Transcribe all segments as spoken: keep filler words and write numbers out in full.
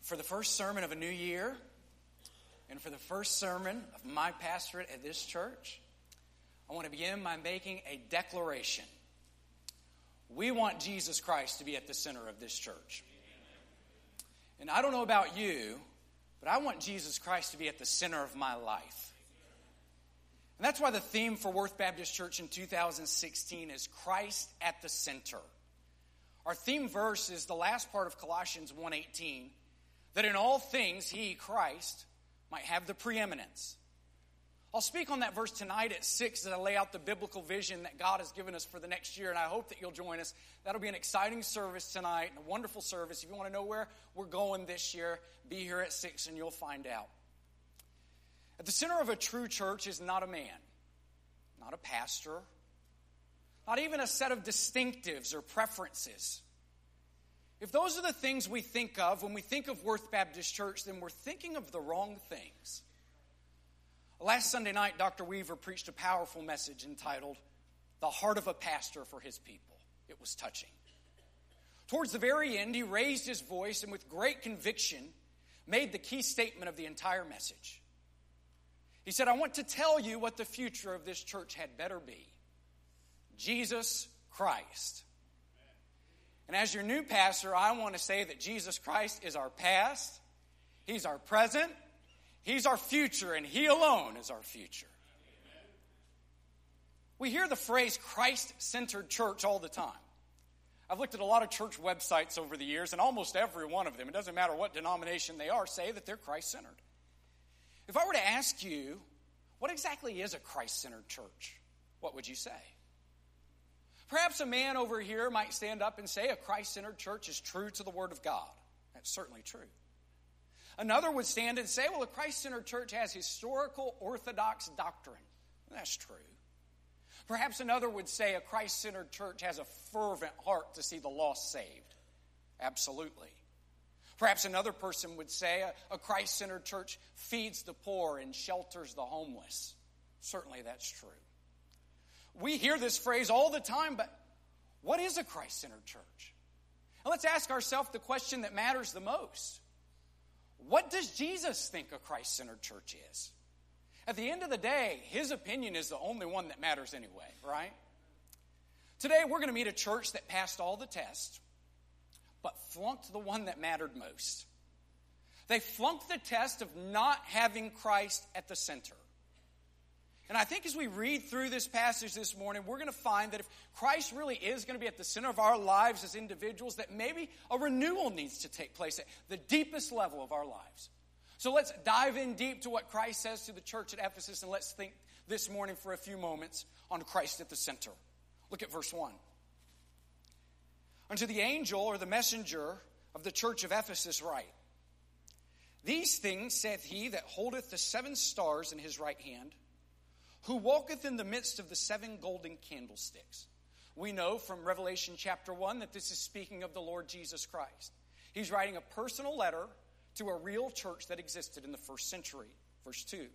For the first sermon of a new year, and for the first sermon of my pastorate at this church, I want to begin by making a declaration. We want Jesus Christ to be at the center of this church. And I don't know about you, but I want Jesus Christ to be at the center of my life. And that's why the theme for Worth Baptist Church in two thousand sixteen is Christ at the center. Our theme verse is the last part of Colossians one eighteen, that in all things he, Christ, might have the preeminence. I'll speak on that verse tonight at six as I lay out the biblical vision that God has given us for the next year, and I hope that you'll join us. That'll be an exciting service tonight, and a wonderful service. If you want to know where we're going this year, be here at six and you'll find out. At the center of a true church is not a man, not a pastor, not even a set of distinctives or preferences. If those are the things we think of when we think of Worth Baptist Church, then we're thinking of the wrong things. Last Sunday night, Doctor Weaver preached a powerful message entitled, The Heart of a Pastor for His People. It was touching. Towards the very end, he raised his voice and with great conviction made the key statement of the entire message. He said, I want to tell you what the future of this church had better be. Jesus Christ. And as your new pastor, I want to say that Jesus Christ is our past, He's our present, He's our future, and He alone is our future. We hear the phrase Christ-centered church all the time. I've looked at a lot of church websites over the years, and almost every one of them, it doesn't matter what denomination they are, say that they're Christ-centered. If I were to ask you, what exactly is a Christ-centered church? What would you say? Perhaps a man over here might stand up and say a Christ-centered church is true to the Word of God. That's certainly true. Another would stand and say, well, a Christ-centered church has historical orthodox doctrine. That's true. Perhaps another would say a Christ-centered church has a fervent heart to see the lost saved. Absolutely. Perhaps another person would say a, a Christ-centered church feeds the poor and shelters the homeless. Certainly that's true. We hear this phrase all the time, but what is a Christ-centered church? And let's ask ourselves the question that matters the most. What does Jesus think a Christ-centered church is? At the end of the day, His opinion is the only one that matters anyway, right? Today, we're going to meet a church that passed all the tests, but flunked the one that mattered most. They flunked the test of not having Christ at the center. And I think as we read through this passage this morning, we're going to find that if Christ really is going to be at the center of our lives as individuals, that maybe a renewal needs to take place at the deepest level of our lives. So let's dive in deep to what Christ says to the church at Ephesus, and let's think this morning for a few moments on Christ at the center. Look at verse one. Unto the angel or the messenger of the church of Ephesus write, These things saith he that holdeth the seven stars in his right hand, who walketh in the midst of the seven golden candlesticks. We know from Revelation chapter one that this is speaking of the Lord Jesus Christ. He's writing a personal letter to a real church that existed in the first century. Verse two.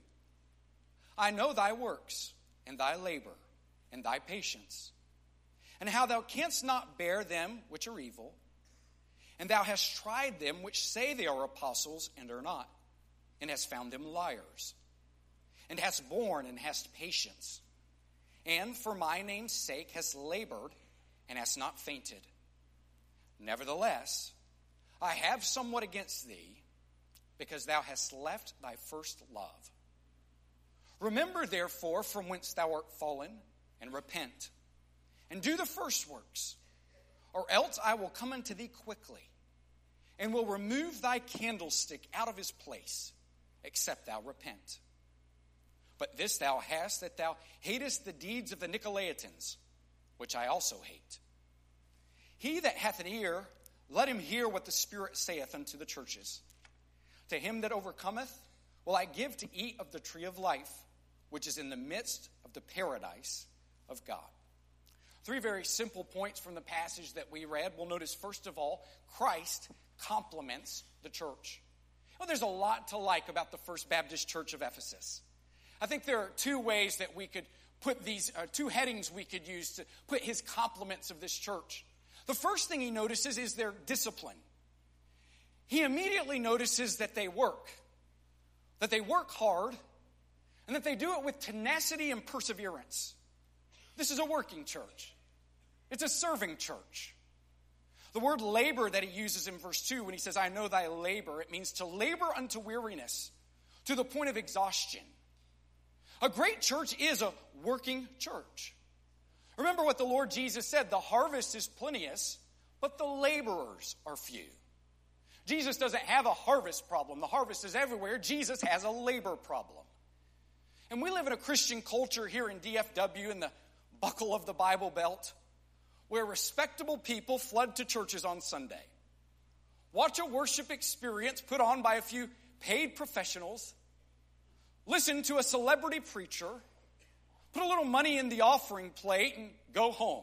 I know thy works, and thy labor, and thy patience, and how thou canst not bear them which are evil, and thou hast tried them which say they are apostles, and are not, and hast found them liars, and hast borne and hast patience, and for my name's sake hast labored and hast not fainted. Nevertheless, I have somewhat against thee, because thou hast left thy first love. Remember therefore from whence thou art fallen, and repent, and do the first works, or else I will come unto thee quickly, and will remove thy candlestick out of his place, except thou repent. But this thou hast, that thou hatest the deeds of the Nicolaitans, which I also hate. He that hath an ear, let him hear what the Spirit saith unto the churches. To him that overcometh will I give to eat of the tree of life, which is in the midst of the paradise of God. Three very simple points from the passage that we read. We'll notice, first of all, Christ complements the church. Well, there's a lot to like about the First Baptist Church of Ephesus. I think there are two ways that we could put these, uh, two headings we could use to put his compliments of this church. The first thing he notices is their discipline. he immediately notices that they work, that they work hard, and that they do it with tenacity and perseverance. This is a working church. It's a serving church. The word labor that he uses in verse two when he says, I know thy labor, it means to labor unto weariness, to the point of exhaustion. A great church is a working church. Remember what the Lord Jesus said, the harvest is plenteous, but the laborers are few. Jesus doesn't have a harvest problem. The harvest is everywhere. Jesus has a labor problem. And we live in a Christian culture here in D F W, in the buckle of the Bible Belt, where respectable people flood to churches on Sunday. Watch a worship experience put on by a few paid professionals. Listen to a celebrity preacher. Put a little money in the offering plate and go home.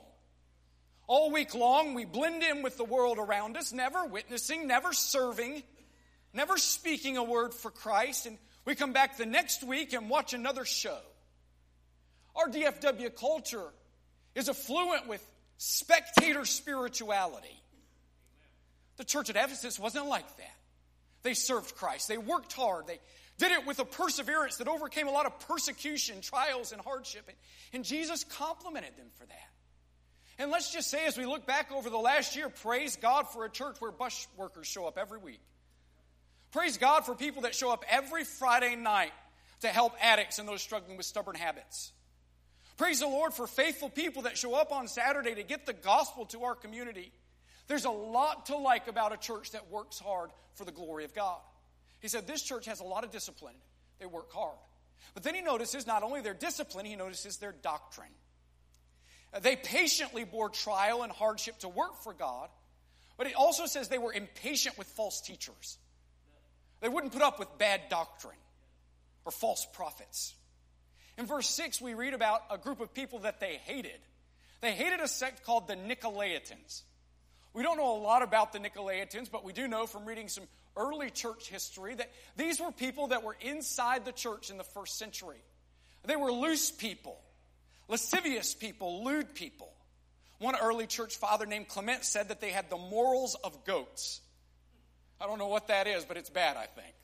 All week long, we blend in with the world around us, never witnessing, never serving, never speaking a word for Christ. And we come back the next week and watch another show. Our D F W culture is affluent with spectator spirituality. The church at Ephesus wasn't like that. They served Christ. They worked hard. They did it with a perseverance that overcame a lot of persecution, trials, and hardship. And Jesus complimented them for that. And let's just say, as we look back over the last year, praise God for a church where bus workers show up every week. Praise God for people that show up every Friday night to help addicts and those struggling with stubborn habits. Praise the Lord for faithful people that show up on Saturday to get the gospel to our community. There's a lot to like about a church that works hard for the glory of God. He said this church has a lot of discipline. They work hard. But then he notices not only their discipline, he notices their doctrine. They patiently bore trial and hardship to work for God, but it also says they were impatient with false teachers. They wouldn't put up with bad doctrine or false prophets. In verse six, we read about a group of people that they hated. They hated a sect called the Nicolaitans. We don't know a lot about the Nicolaitans, but we do know from reading some early church history that these were people that were inside the church in the first century. They were loose people, lascivious people, lewd people. One early church father named Clement said that they had the morals of goats. I don't know what that is, but it's bad, I think.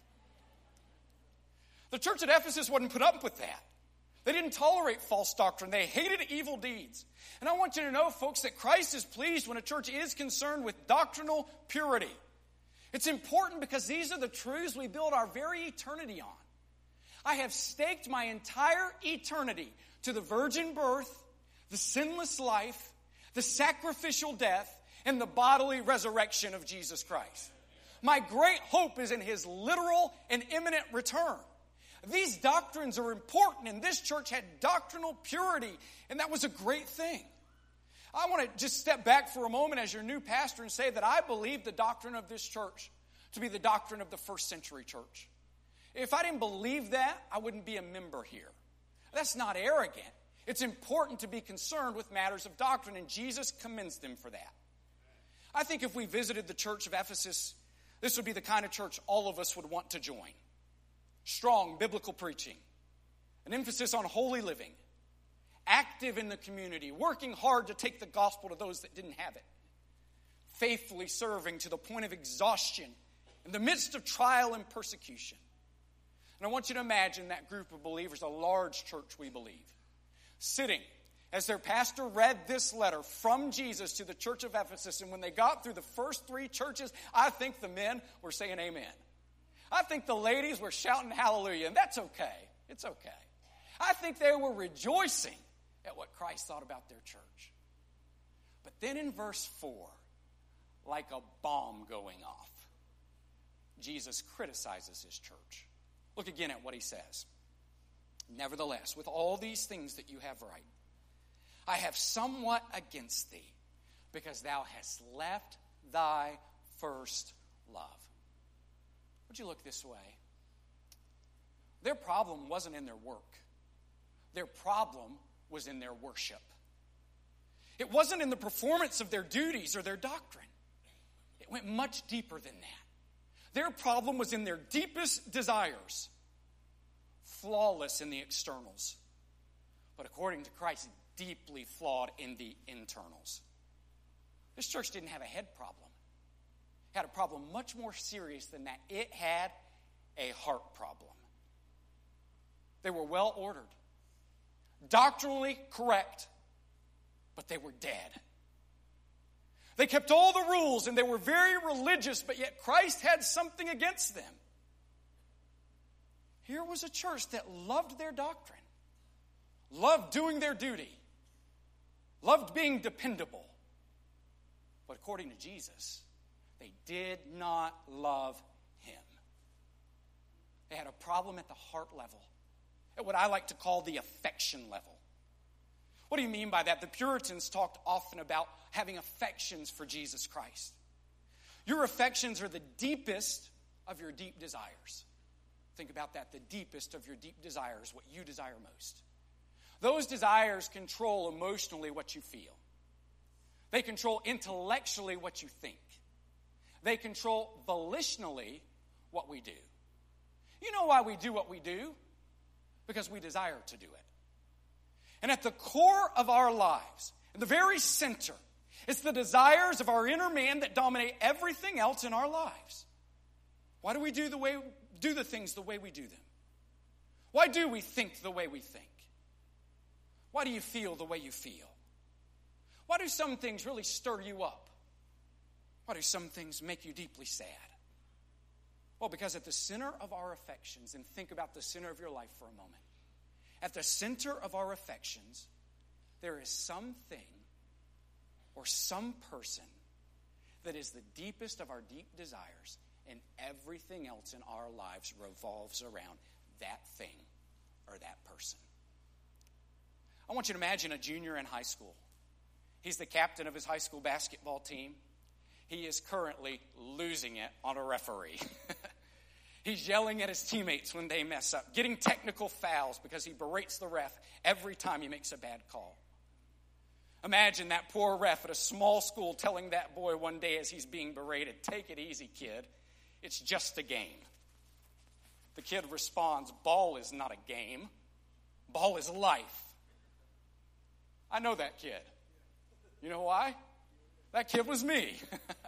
The church at Ephesus wouldn't put up with that. They didn't tolerate false doctrine. They hated evil deeds. And I want you to know, folks, that Christ is pleased when a church is concerned with doctrinal purity. It's important because these are the truths we build our very eternity on. I have staked my entire eternity to the virgin birth, the sinless life, the sacrificial death, and the bodily resurrection of Jesus Christ. My great hope is in his literal and imminent return. These doctrines are important, and this church had doctrinal purity, and that was a great thing. I want to just step back for a moment as your new pastor and say that I believe the doctrine of this church to be the doctrine of the first century church. If I didn't believe that, I wouldn't be a member here. That's not arrogant. It's important to be concerned with matters of doctrine, and Jesus commends them for that. I think if we visited the church of Ephesus, this would be the kind of church all of us would want to join. Strong biblical preaching, an emphasis on holy living, active in the community, working hard to take the gospel to those that didn't have it, faithfully serving to the point of exhaustion in the midst of trial and persecution. And I want you to imagine that group of believers, a large church we believe, sitting as their pastor read this letter from Jesus to the church of Ephesus. And when they got through the first three churches, I think the men were saying amen. I think the ladies were shouting hallelujah, and that's okay. It's okay. I think they were rejoicing at what Christ thought about their church. But then in verse four, like a bomb going off, Jesus criticizes his church. Look again at what he says. Nevertheless, with all these things that you have right, I have somewhat against thee, because thou hast left thy first love. Would you look this way? Their problem wasn't in their work. Their problem was in their worship. It wasn't in the performance of their duties or their doctrine. It went much deeper than that. Their problem was in their deepest desires, flawless in the externals, but according to Christ, deeply flawed in the internals. This church didn't have a head problem. had a problem much more serious than that. It had a heart problem. They were well ordered, doctrinally correct, but they were dead. They kept all the rules and they were very religious, but yet Christ had something against them. Here was a church that loved their doctrine, loved doing their duty, loved being dependable. But according to Jesus, they did not love him. They had a problem at the heart level, at what I like to call the affection level. What do you mean by that? The Puritans talked often about having affections for Jesus Christ. Your affections are the deepest of your deep desires. Think about that, the deepest of your deep desires, what you desire most. Those desires control emotionally what you feel. They control intellectually what you think. They control volitionally what we do. You know why we do what we do? Because we desire to do it. And at the core of our lives, in the very center, it's the desires of our inner man that dominate everything else in our lives. Why do we do the way do the things the way we do them? Why do we think the way we think? Why do you feel the way you feel? Why do some things really stir you up? Why do some things make you deeply sad? Well, because at the center of our affections, and think about the center of your life for a moment. At the center of our affections, there is something or some person that is the deepest of our deep desires, and everything else in our lives revolves around that thing or that person. I want you to imagine a junior in high school. He's the captain of his high school basketball team. He is currently losing it on a referee. He's yelling at his teammates when they mess up, getting technical fouls because he berates the ref every time he makes a bad call. Imagine that poor ref at a small school telling that boy one day as he's being berated, "Take it easy, kid. It's just a game." The kid responds, "Ball is not a game. Ball is life." I know that kid. You know why? That kid was me.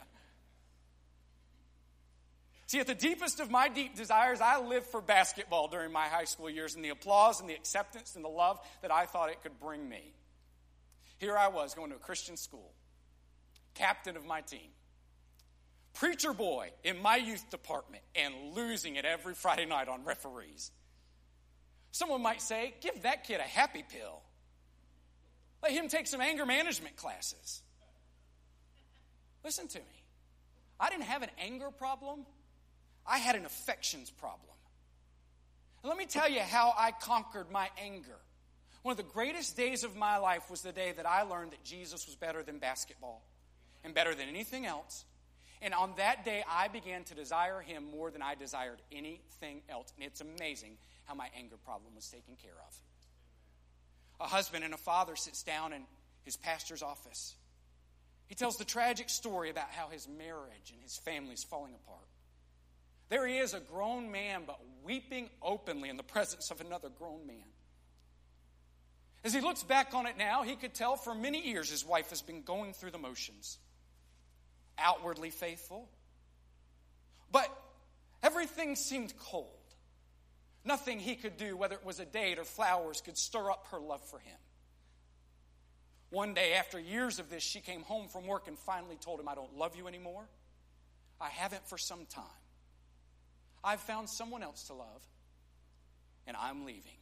See, at the deepest of my deep desires, I lived for basketball during my high school years and the applause and the acceptance and the love that I thought it could bring me. Here I was going to a Christian school, captain of my team, preacher boy in my youth department, and losing it every Friday night on referees. Someone might say, give that kid a happy pill. Let him take some anger management classes. Listen to me. I didn't have an anger problem. I had an affections problem. And let me tell you how I conquered my anger. One of the greatest days of my life was the day that I learned that Jesus was better than basketball and better than anything else. And on that day, I began to desire him more than I desired anything else. And it's amazing how my anger problem was taken care of. A husband and a father sits down in his pastor's office. He tells the tragic story about how his marriage and his family is falling apart. There he is, a grown man, but weeping openly in the presence of another grown man. As he looks back on it now, he could tell for many years his wife has been going through the motions. Outwardly faithful. But everything seemed cold. Nothing he could do, whether it was a date or flowers, could stir up her love for him. One day, after years of this, she came home from work and finally told him, "I don't love you anymore. I haven't for some time. I've found someone else to love, and I'm leaving."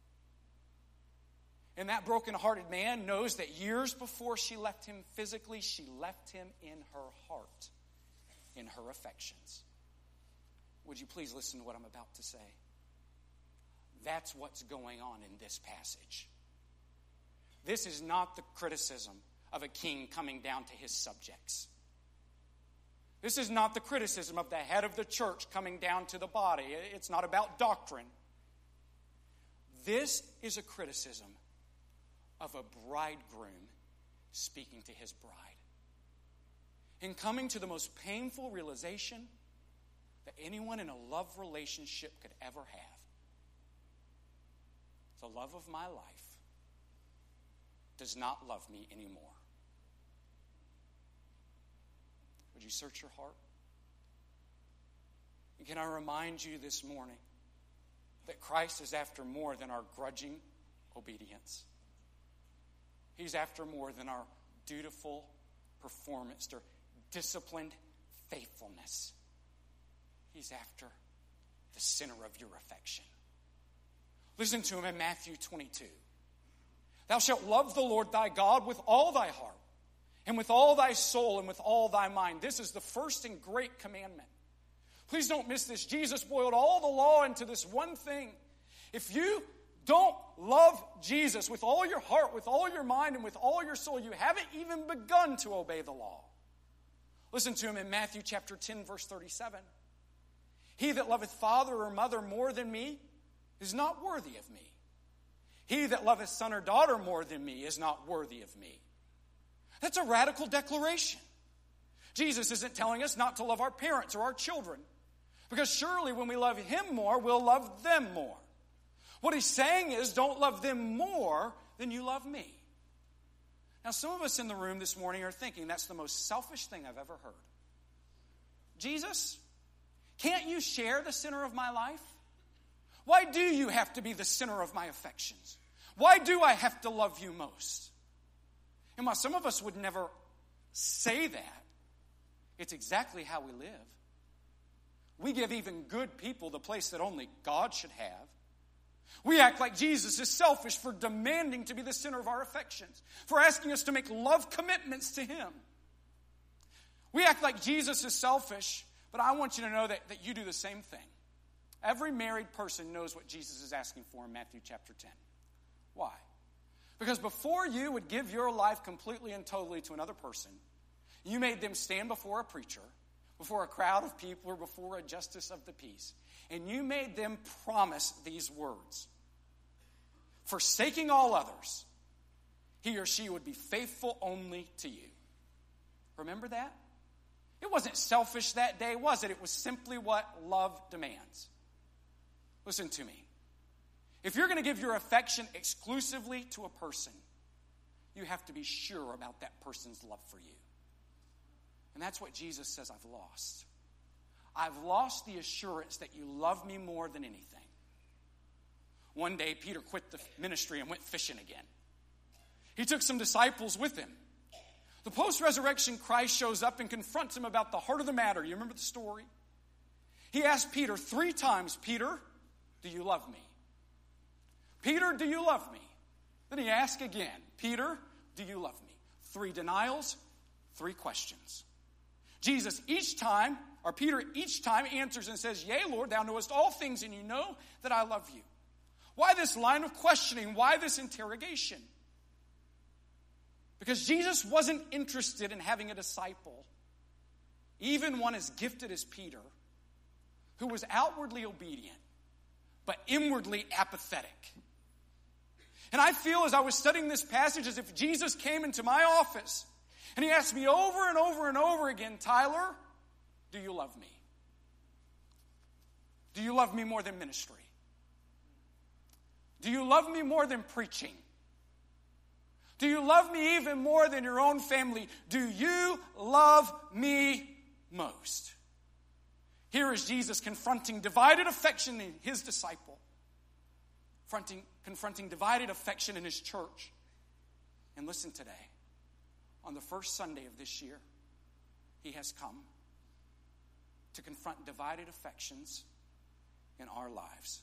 And that broken-hearted man knows that years before she left him physically, she left him in her heart, in her affections. Would you please listen to what I'm about to say? That's what's going on in this passage. This is not the criticism of a king coming down to his subjects. This is not the criticism of the head of the church coming down to the body. It's not about doctrine. This is a criticism of a bridegroom speaking to his bride. In coming to the most painful realization that anyone in a love relationship could ever have. The love of my life does not love me anymore. Would you search your heart? Can I remind you this morning that Christ is after more than our grudging obedience. He's after more than our dutiful performance or disciplined faithfulness. He's after the center of your affection. Listen to him in Matthew twenty-two. Thou shalt love the Lord thy God with all thy heart, and with all thy soul, and with all thy mind. This is the first and great commandment. Please don't miss this. Jesus boiled all the law into this one thing. If you don't love Jesus with all your heart, with all your mind, and with all your soul, you haven't even begun to obey the law. Listen to him in Matthew chapter ten, verse thirty-seven. He that loveth father or mother more than me is not worthy of me. He that loveth son or daughter more than me is not worthy of me. That's a radical declaration. Jesus isn't telling us not to love our parents or our children, because surely when we love him more, we'll love them more. What he's saying is, don't love them more than you love me. Now, some of us in the room this morning are thinking that's the most selfish thing I've ever heard. Jesus, can't you share the center of my life? Why do you have to be the center of my affections? Why do I have to love you most? And while some of us would never say that, it's exactly how we live. We give even good people the place that only God should have. We act like Jesus is selfish for demanding to be the center of our affections, for asking us to make love commitments to him. We act like Jesus is selfish, but I want you to know that, that you do the same thing. Every married person knows what Jesus is asking for in Matthew chapter ten. Why? Because before you would give your life completely and totally to another person, you made them stand before a preacher, before a crowd of people, or before a justice of the peace. And you made them promise these words. Forsaking all others, he or she would be faithful only to you. Remember that? It wasn't selfish that day, was it? It was simply what love demands. Listen to me. If you're going to give your affection exclusively to a person, you have to be sure about that person's love for you. And that's what Jesus says I've lost. I've lost the assurance that you love me more than anything. One day, Peter quit the ministry and went fishing again. He took some disciples with him. The post-resurrection Christ shows up and confronts him about the heart of the matter. You remember the story? He asked Peter three times, Peter, do you love me? Peter, do you love me? Then he asked again, Peter, do you love me? Three denials, three questions. Jesus each time, or Peter each time answers and says, Yea, Lord, thou knowest all things, and you know that I love you. Why this line of questioning? Why this interrogation? Because Jesus wasn't interested in having a disciple, even one as gifted as Peter, who was outwardly obedient, but inwardly apathetic. And I feel as I was studying this passage as if Jesus came into my office and he asked me over and over and over again, Tyler, do you love me? Do you love me more than ministry? Do you love me more than preaching? Do you love me even more than your own family? Do you love me most? Here is Jesus confronting divided affection in his disciple. Confronting, confronting divided affection in his church. And listen today, on the first Sunday of this year, he has come to confront divided affections in our lives.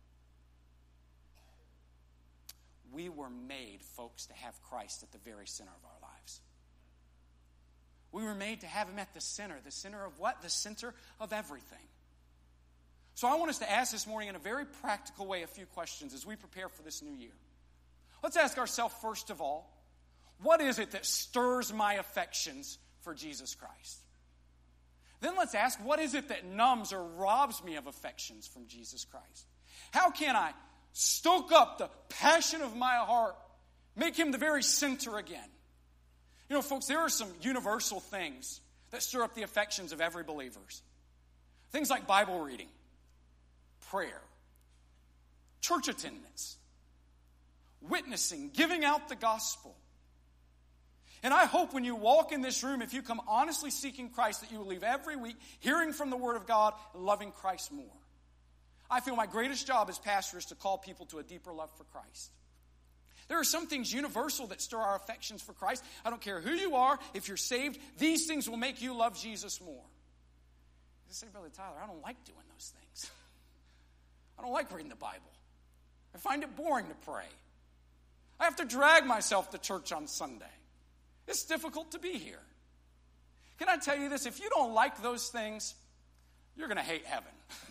We were made, folks, to have Christ at the very center of our lives. We were made to have him at the center. The center of what? The center of everything. So I want us to ask this morning in a very practical way a few questions as we prepare for this new year. Let's ask ourselves, first of all, what is it that stirs my affections for Jesus Christ? Then let's ask, what is it that numbs or robs me of affections from Jesus Christ? How can I stoke up the passion of my heart, make him the very center again? You know, folks, there are some universal things that stir up the affections of every believer. Things like Bible reading, prayer, church attendance, witnessing, giving out the gospel. And I hope when you walk in this room, if you come honestly seeking Christ, that you will leave every week hearing from the Word of God and loving Christ more. I feel my greatest job as pastor is to call people to a deeper love for Christ. There are some things universal that stir our affections for Christ. I don't care who you are, if you're saved, these things will make you love Jesus more. You say, Brother Tyler, I don't like doing those things. I don't like reading the Bible. I find it boring to pray. I have to drag myself to church on Sunday. It's difficult to be here. Can I tell you this? If you don't like those things, you're going to hate heaven.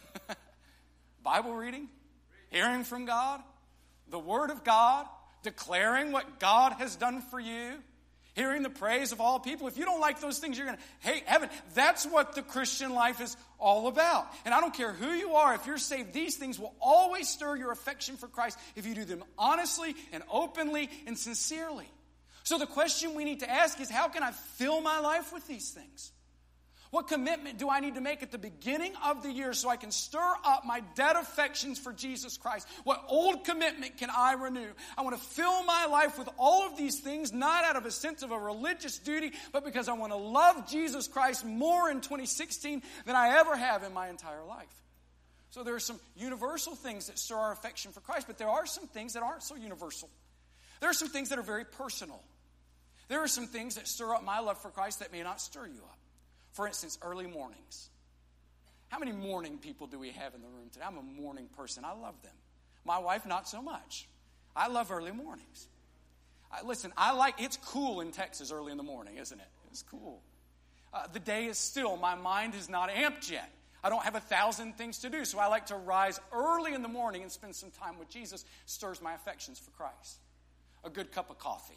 Bible reading, hearing from God, the Word of God, declaring what God has done for you, hearing the praise of all people. If you don't like those things, you're going to hate heaven. That's what the Christian life is all about. And I don't care who you are, if you're saved, these things will always stir your affection for Christ if you do them honestly and openly and sincerely. So the question we need to ask is, how can I fill my life with these things? What commitment do I need to make at the beginning of the year so I can stir up my dead affections for Jesus Christ? What old commitment can I renew? I want to fill my life with all of these things, not out of a sense of a religious duty, but because I want to love Jesus Christ more in twenty sixteen than I ever have in my entire life. So there are some universal things that stir our affection for Christ, but there are some things that aren't so universal. There are some things that are very personal. There are some things that stir up my love for Christ that may not stir you up. For instance, early mornings. How many morning people do we have in the room today? I'm a morning person. I love them. My wife, not so much. I love early mornings. I, listen, I like, it's cool in Texas early in the morning, isn't it? It's cool. Uh, the day is still. My mind is not amped yet. I don't have a thousand things to do, so I like to rise early in the morning and spend some time with Jesus. Stirs my affections for Christ. A good cup of coffee.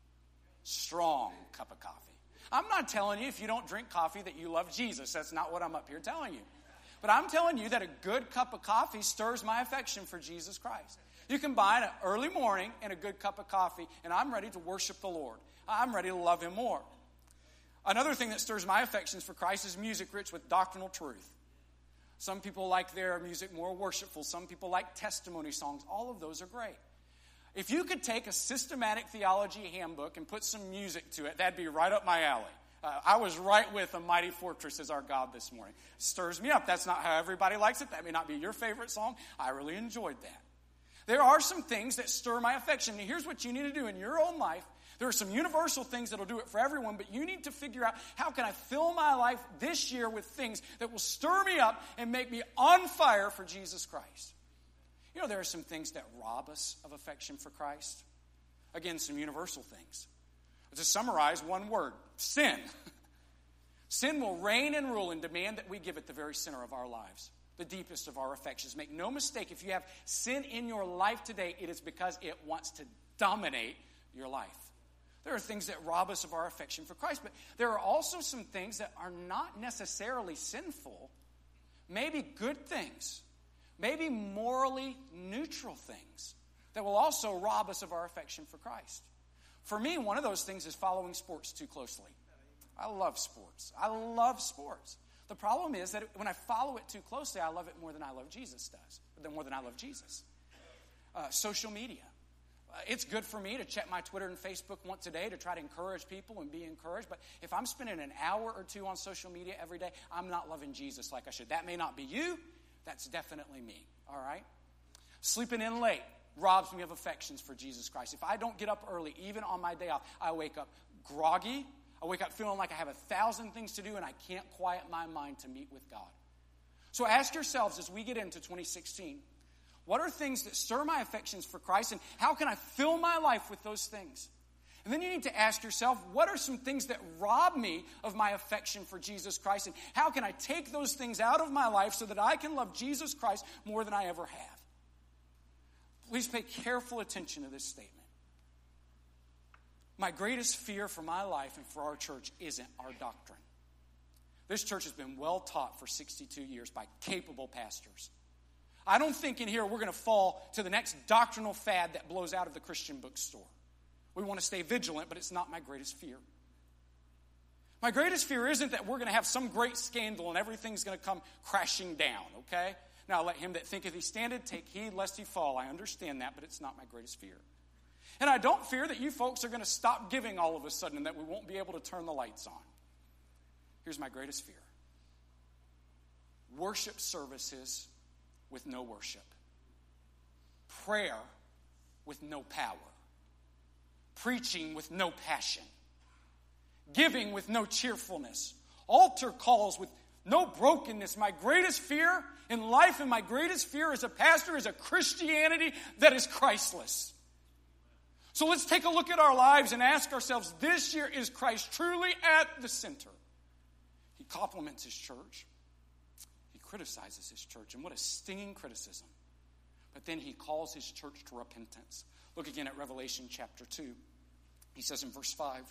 Strong cup of coffee. I'm not telling you if you don't drink coffee that you love Jesus. That's not what I'm up here telling you. But I'm telling you that a good cup of coffee stirs my affection for Jesus Christ. You can buy an early morning and a good cup of coffee, and I'm ready to worship the Lord. I'm ready to love Him more. Another thing that stirs my affections for Christ is music rich with doctrinal truth. Some people like their music more worshipful. Some people like testimony songs. All of those are great. If you could take a systematic theology handbook and put some music to it, that'd be right up my alley. Uh, I was right with A Mighty Fortress Is Our God this morning. Stirs me up. That's not how everybody likes it. That may not be your favorite song. I really enjoyed that. There are some things that stir my affection. And here's what you need to do in your own life. There are some universal things that will do it for everyone, but you need to figure out, how can I fill my life this year with things that will stir me up and make me on fire for Jesus Christ? You know, there are some things that rob us of affection for Christ. Again, some universal things. To summarize, one word: sin. Sin will reign and rule and demand that we give it the very center of our lives, the deepest of our affections. Make no mistake, if you have sin in your life today, it is because it wants to dominate your life. There are things that rob us of our affection for Christ, but there are also some things that are not necessarily sinful, maybe good things. Maybe morally neutral things that will also rob us of our affection for Christ. For me, one of those things is following sports too closely. I love sports. I love sports. The problem is that when I follow it too closely, I love it more than I love Jesus does, than more than I love Jesus. Uh, social media. Uh, it's good for me to check my Twitter and Facebook once a day to try to encourage people and be encouraged. But if I'm spending an hour or two on social media every day, I'm not loving Jesus like I should. That may not be you. That's definitely me, all right? Sleeping in late robs me of affections for Jesus Christ. If I don't get up early, even on my day off, I wake up groggy. I wake up feeling like I have a thousand things to do and I can't quiet my mind to meet with God. So ask yourselves as we get into twenty sixteen, what are things that stir my affections for Christ, and how can I fill my life with those things? And then you need to ask yourself, what are some things that rob me of my affection for Jesus Christ? And how can I take those things out of my life so that I can love Jesus Christ more than I ever have? Please pay careful attention to this statement. My greatest fear for my life and for our church isn't our doctrine. This church has been well taught for sixty-two years by capable pastors. I don't think in here we're going to fall to the next doctrinal fad that blows out of the Christian bookstore. We want to stay vigilant, but it's not my greatest fear. My greatest fear isn't that we're going to have some great scandal and everything's going to come crashing down, okay? Now, let him that thinketh he standeth take heed lest he fall. I understand that, but it's not my greatest fear. And I don't fear that you folks are going to stop giving all of a sudden and that we won't be able to turn the lights on. Here's my greatest fear. Worship services with no worship. Prayer with no power. Preaching with no passion. Giving with no cheerfulness. Altar calls with no brokenness. My greatest fear in life and my greatest fear as a pastor is a Christianity that is Christless. So let's take a look at our lives and ask ourselves, this year, is Christ truly at the center? He compliments his church. He criticizes his church. And what a stinging criticism. But then he calls his church to repentance. Look again at Revelation chapter two. He says in verse five,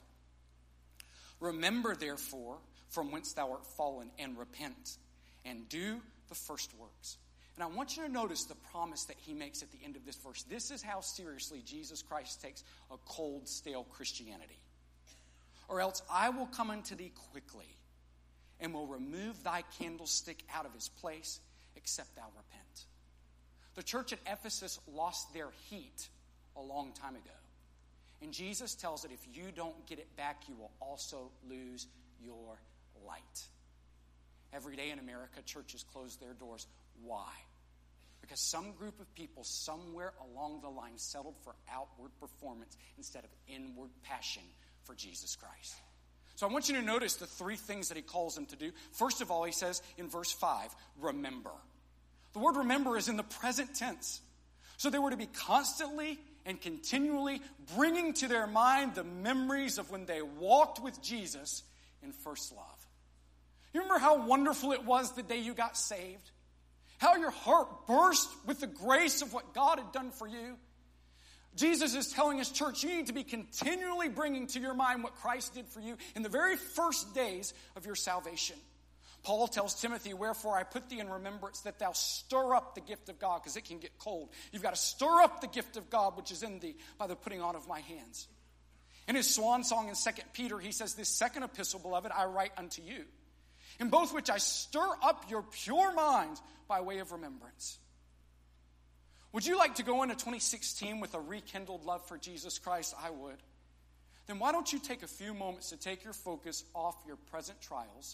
remember therefore from whence thou art fallen, and repent, and do the first works. And I want you to notice the promise that he makes at the end of this verse. This is how seriously Jesus Christ takes a cold, stale Christianity. Or else I will come unto thee quickly, and will remove thy candlestick out of his place, except thou repent. The church at Ephesus lost their heat a long time ago. And Jesus tells that if you don't get it back, you will also lose your light. Every day in America, churches close their doors. Why? Because some group of people somewhere along the line settled for outward performance instead of inward passion for Jesus Christ. So I want you to notice the three things that he calls them to do. First of all, he says in verse five, remember. The word remember is in the present tense. So they were to be constantly and continually bringing to their mind the memories of when they walked with Jesus in first love. You remember how wonderful it was the day you got saved? How your heart burst with the grace of what God had done for you? Jesus is telling his church, you need to be continually bringing to your mind what Christ did for you in the very first days of your salvation. Paul tells Timothy, wherefore I put thee in remembrance that thou stir up the gift of God, because it can get cold. You've got to stir up the gift of God which is in thee by the putting on of my hands. In his swan song in Second Peter, he says, this second epistle, beloved, I write unto you, in both which I stir up your pure minds by way of remembrance. Would you like to go into twenty sixteen with a rekindled love for Jesus Christ? I would. Then why don't you take a few moments to take your focus off your present trials,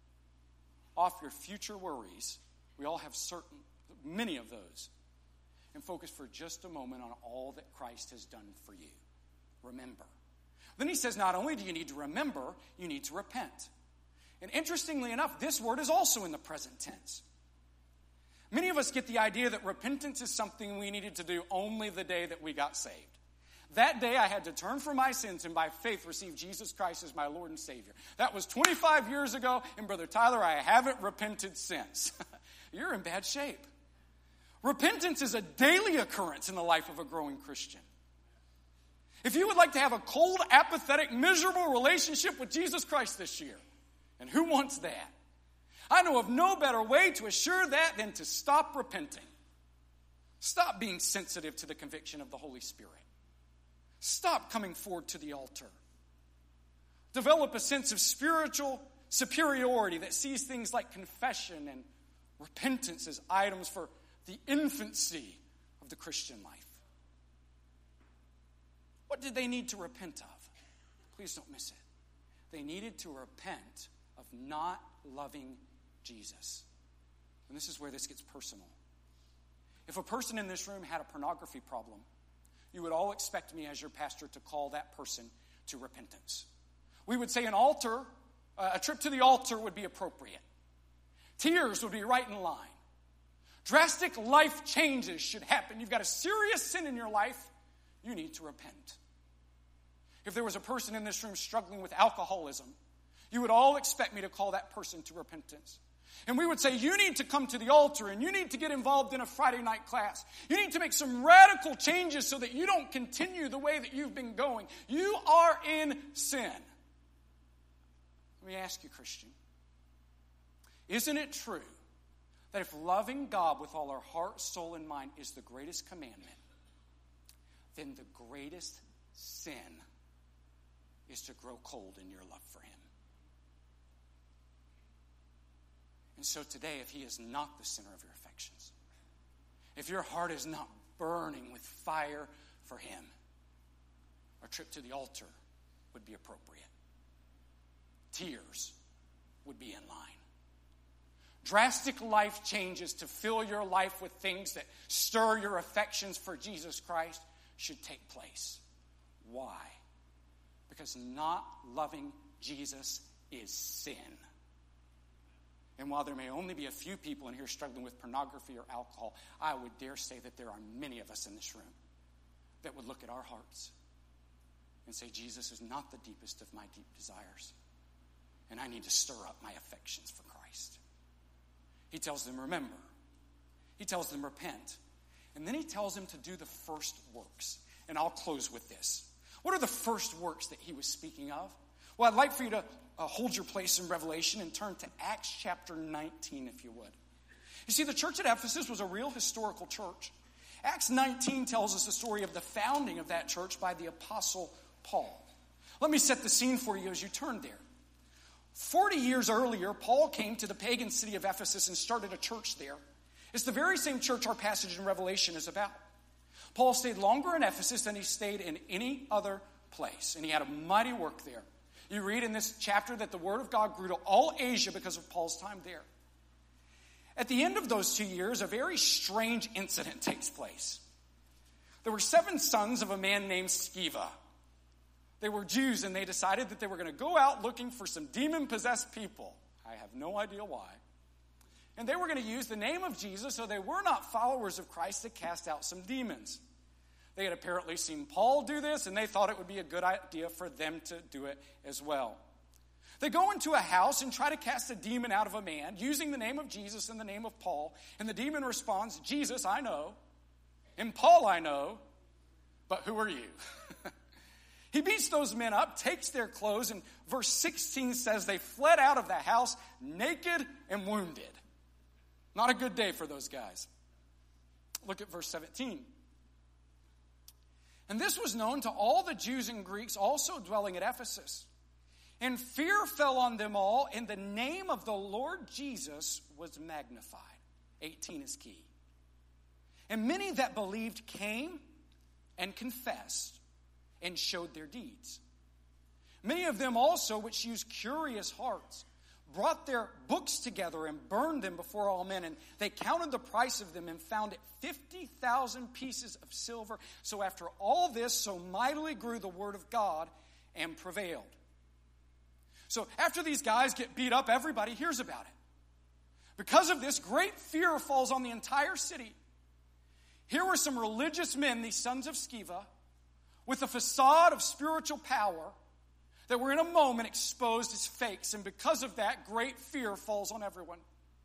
off your future worries. We all have certain, many of those. And focus for just a moment on all that Christ has done for you. Remember. Then he says, not only do you need to remember, you need to repent. And interestingly enough, this word is also in the present tense. Many of us get the idea that repentance is something we needed to do only the day that we got saved. That day I had to turn from my sins and by faith receive Jesus Christ as my Lord and Savior. That was twenty-five years ago, and Brother Tyler, I haven't repented since. You're in bad shape. Repentance is a daily occurrence in the life of a growing Christian. If you would like to have a cold, apathetic, miserable relationship with Jesus Christ this year, and who wants that? I know of no better way to assure that than to stop repenting. Stop being sensitive to the conviction of the Holy Spirit. Stop coming forward to the altar. Develop a sense of spiritual superiority that sees things like confession and repentance as items for the infancy of the Christian life. What did they need to repent of? Please don't miss it. They needed to repent of not loving Jesus. And this is where this gets personal. If a person in this room had a pornography problem, you would all expect me as your pastor to call that person to repentance. We would say an altar, uh, a trip to the altar would be appropriate. Tears would be right in line. Drastic life changes should happen. You've got a serious sin in your life, you need to repent. If there was a person in this room struggling with alcoholism, you would all expect me to call that person to repentance. And we would say, you need to come to the altar and you need to get involved in a Friday night class. You need to make some radical changes so that you don't continue the way that you've been going. You are in sin. Let me ask you, Christian, isn't it true that if loving God with all our heart, soul, and mind is the greatest commandment, then the greatest sin is to grow cold in your love for him? And so today, if he is not the center of your affections, if your heart is not burning with fire for him, a trip to the altar would be appropriate. Tears would be in line. Drastic life changes to fill your life with things that stir your affections for Jesus Christ should take place. Why? Because not loving Jesus is sin. And while there may only be a few people in here struggling with pornography or alcohol, I would dare say that there are many of us in this room that would look at our hearts and say, Jesus is not the deepest of my deep desires, and I need to stir up my affections for Christ. He tells them, remember. He tells them, repent. And then he tells them to do the first works. And I'll close with this. What are the first works that he was speaking of? Well, I'd like for you to uh, hold your place in Revelation and turn to Acts chapter nineteen, if you would. You see, the church at Ephesus was a real historical church. Acts nineteen tells us the story of the founding of that church by the Apostle Paul. Let me set the scene for you as you turn there. Forty years earlier, Paul came to the pagan city of Ephesus and started a church there. It's the very same church our passage in Revelation is about. Paul stayed longer in Ephesus than he stayed in any other place, and he had a mighty work there. You read in this chapter that the word of God grew to all Asia because of Paul's time there. At the end of those two years, a very strange incident takes place. There were seven sons of a man named Sceva. They were Jews, and they decided that they were going to go out looking for some demon-possessed people. I have no idea why. And they were going to use the name of Jesus, so they were not followers of Christ, to cast out some demons. They had apparently seen Paul do this, and they thought it would be a good idea for them to do it as well. They go into a house and try to cast a demon out of a man using the name of Jesus and the name of Paul. And the demon responds, Jesus, I know. And Paul, I know. But who are you? He beats those men up, takes their clothes, and verse sixteen says they fled out of the house naked and wounded. Not a good day for those guys. Look at verse seventeen. And this was known to all the Jews and Greeks also dwelling at Ephesus. And fear fell on them all, and the name of the Lord Jesus was magnified. eighteen is key. And many that believed came and confessed and showed their deeds. Many of them also, which used curious hearts, brought their books together and burned them before all men. And they counted the price of them and found it fifty thousand pieces of silver. So after all this, so mightily grew the word of God and prevailed. So after these guys get beat up, everybody hears about it. Because of this, great fear falls on the entire city. Here were some religious men, these sons of Sceva, with a facade of spiritual power that were in a moment exposed as fakes. And because of that, great fear falls on everyone.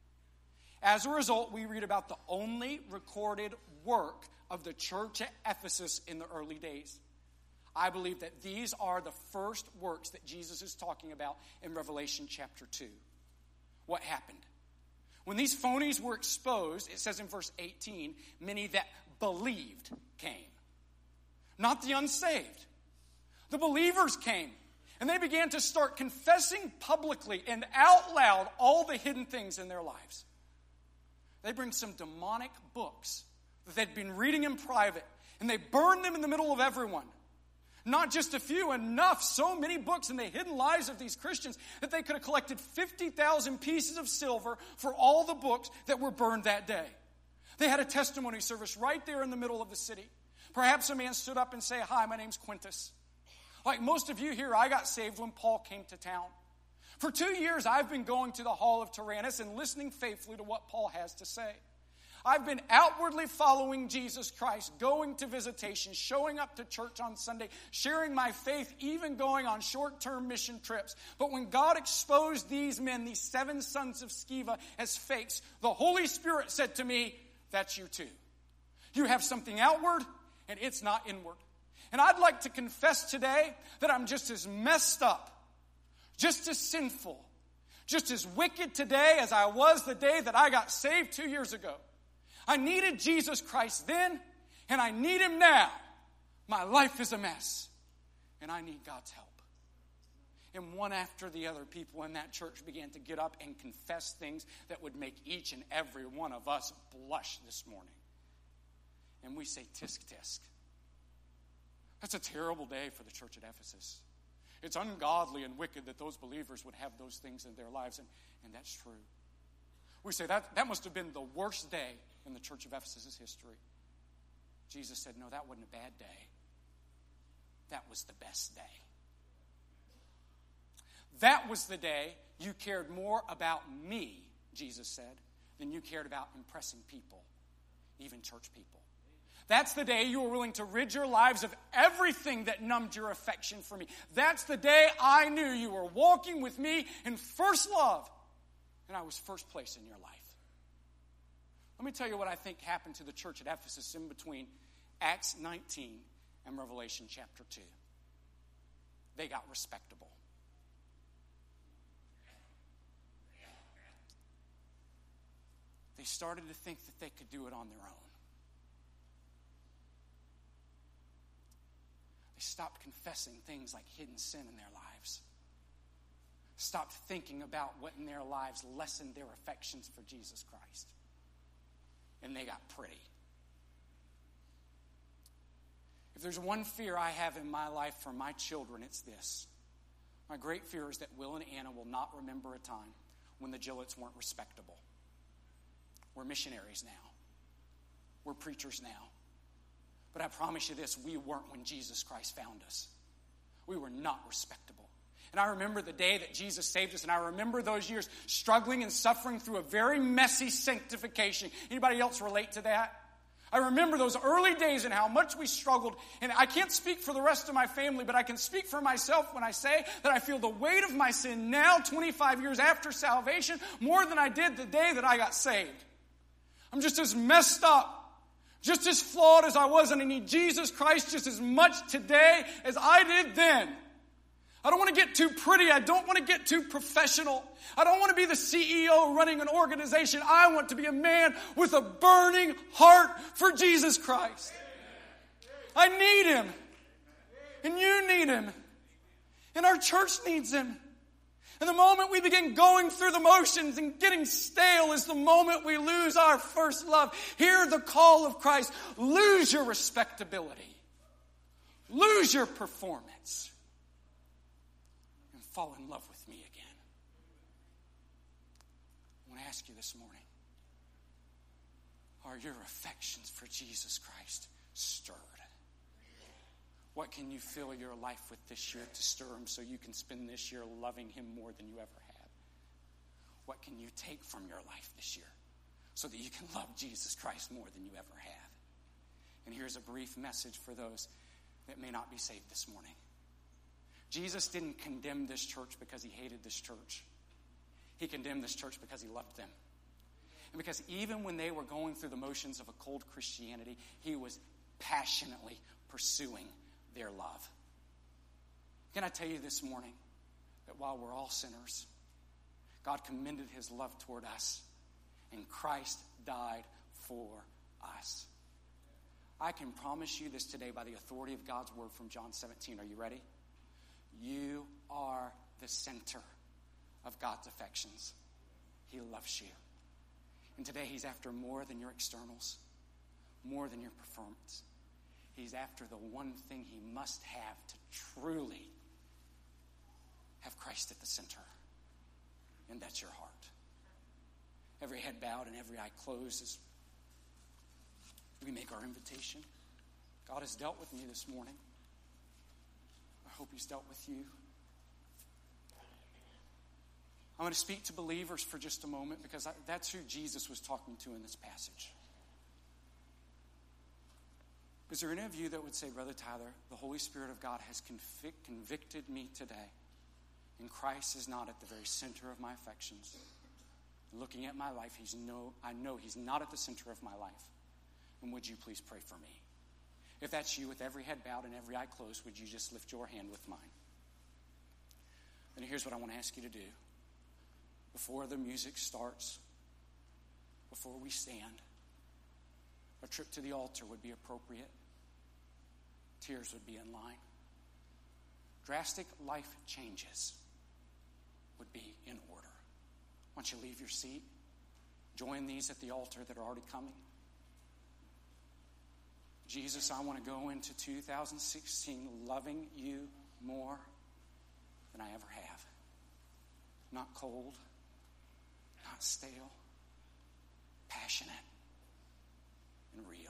As a result, we read about the only recorded work of the church at Ephesus in the early days. I believe that these are the first works that Jesus is talking about in Revelation chapter two. What happened? When these phonies were exposed, it says in verse eighteen, many that believed came. Not the unsaved. The believers came. And they began to start confessing publicly and out loud all the hidden things in their lives. They bring some demonic books that they'd been reading in private, and they burn them in the middle of everyone. Not just a few, enough, so many books in the hidden lives of these Christians that they could have collected fifty thousand pieces of silver for all the books that were burned that day. They had a testimony service right there in the middle of the city. Perhaps a man stood up and said, hi, my name's Quintus. Like most of you here, I got saved when Paul came to town. For two years, I've been going to the Hall of Tyrannus and listening faithfully to what Paul has to say. I've been outwardly following Jesus Christ, going to visitations, showing up to church on Sunday, sharing my faith, even going on short-term mission trips. But when God exposed these men, these seven sons of Sceva, as fakes, the Holy Spirit said to me, that's you too. You have something outward, and it's not inward. And I'd like to confess today that I'm just as messed up, just as sinful, just as wicked today as I was the day that I got saved two years ago. I needed Jesus Christ then, and I need him now. My life is a mess, and I need God's help. And one after the other, people in that church began to get up and confess things that would make each and every one of us blush this morning. And we say, tisk, tisk. That's a terrible day for the church at Ephesus. It's ungodly and wicked that those believers would have those things in their lives, and, and that's true. We say that, that must have been the worst day in the church of Ephesus' history. Jesus said, no, that wasn't a bad day. That was the best day. That was the day you cared more about me, Jesus said, than you cared about impressing people, even church people. That's the day you were willing to rid your lives of everything that numbed your affection for me. That's the day I knew you were walking with me in first love, and I was first place in your life. Let me tell you what I think happened to the church at Ephesus in between Acts nineteen and Revelation chapter two. They got respectable. They started to think that they could do it on their own. They stopped confessing things like hidden sin in their lives. Stopped thinking about what in their lives lessened their affections for Jesus Christ. And they got pretty. If there's one fear I have in my life for my children, it's this. My great fear is that Will and Anna will not remember a time when the Gillettes weren't respectable. We're missionaries now. We're preachers now. But I promise you this, we weren't when Jesus Christ found us. We were not respectable. And I remember the day that Jesus saved us, and I remember those years struggling and suffering through a very messy sanctification. Anybody else relate to that? I remember those early days and how much we struggled. And I can't speak for the rest of my family, but I can speak for myself when I say that I feel the weight of my sin now, twenty-five years after salvation, more than I did the day that I got saved. I'm just as messed up, just as flawed as I was, and I need Jesus Christ just as much today as I did then. I don't want to get too pretty. I don't want to get too professional. I don't want to be the C E O running an organization. I want to be a man with a burning heart for Jesus Christ. I need Him. And you need Him. And our church needs Him. And the moment we begin going through the motions and getting stale is the moment we lose our first love. Hear the call of Christ. Lose your respectability. Lose your performance. And fall in love with me again. I want to ask you this morning, are your affections for Jesus Christ stirred? What can you fill your life with this year to stir Him so you can spend this year loving Him more than you ever have? What can you take from your life this year so that you can love Jesus Christ more than you ever have? And here's a brief message for those that may not be saved this morning. Jesus didn't condemn this church because He hated this church. He condemned this church because He loved them. And because even when they were going through the motions of a cold Christianity, He was passionately pursuing their love. Can I tell you this morning that while we're all sinners, God commended His love toward us, and Christ died for us. I can promise you this today by the authority of God's word from John seventeen. Are you ready? You are the center of God's affections. He loves you. And today He's after more than your externals, more than your performance. He's after the one thing He must have to truly have Christ at the center. And that's your heart. Every head bowed and every eye closed as we make our invitation. God has dealt with me this morning. I hope He's dealt with you. I'm going to speak to believers for just a moment because that's who Jesus was talking to in this passage. Is there any of you that would say, Brother Tyler, the Holy Spirit of God has convic- convicted me today, and Christ is not at the very center of my affections? Looking at my life, he's no, I know He's not at the center of my life. And would you please pray for me? If that's you, with every head bowed and every eye closed, would you just lift your hand with mine? Then here's what I want to ask you to do. Before the music starts, before we stand, a trip to the altar would be appropriate. Tears would be in line. Drastic life changes would be in order. Once you leave your seat, join these at the altar that are already coming. Jesus, I want to go into two thousand sixteen loving you more than I ever have. Not cold, not stale, passionate, and real.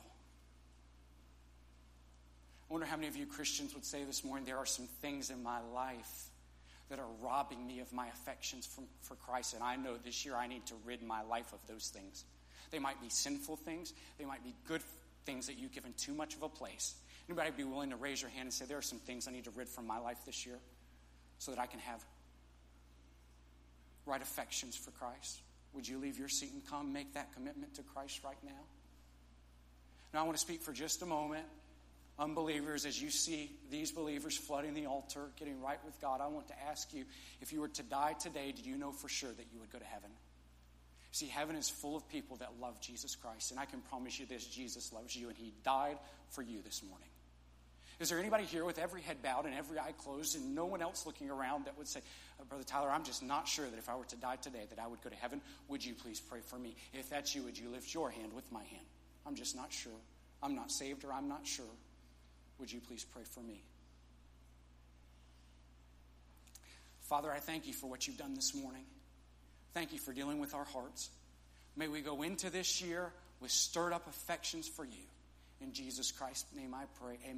I wonder how many of you Christians would say this morning, there are some things in my life that are robbing me of my affections from, for Christ, and I know this year I need to rid my life of those things. They might be sinful things. They might be good things that you've given too much of a place. Anybody be willing to raise your hand and say, there are some things I need to rid from my life this year so that I can have right affections for Christ? Would you leave your seat and come make that commitment to Christ right now? Now I want to speak for just a moment. Unbelievers, as you see these believers flooding the altar, getting right with God, I want to ask you, if you were to die today, did you know for sure that you would go to heaven? See, heaven is full of people that love Jesus Christ, and I can promise you this, Jesus loves you, and he died for you this morning. Is there anybody here with every head bowed and every eye closed and no one else looking around that would say, oh, Brother Tyler, I'm just not sure that if I were to die today that I would go to heaven? Would you please pray for me? If that's you, would you lift your hand with my hand? I'm just not sure. I'm not saved or I'm not sure. Would you please pray for me? Father, I thank you for what you've done this morning. Thank you for dealing with our hearts. May we go into this year with stirred up affections for you. In Jesus Christ's name I pray, amen.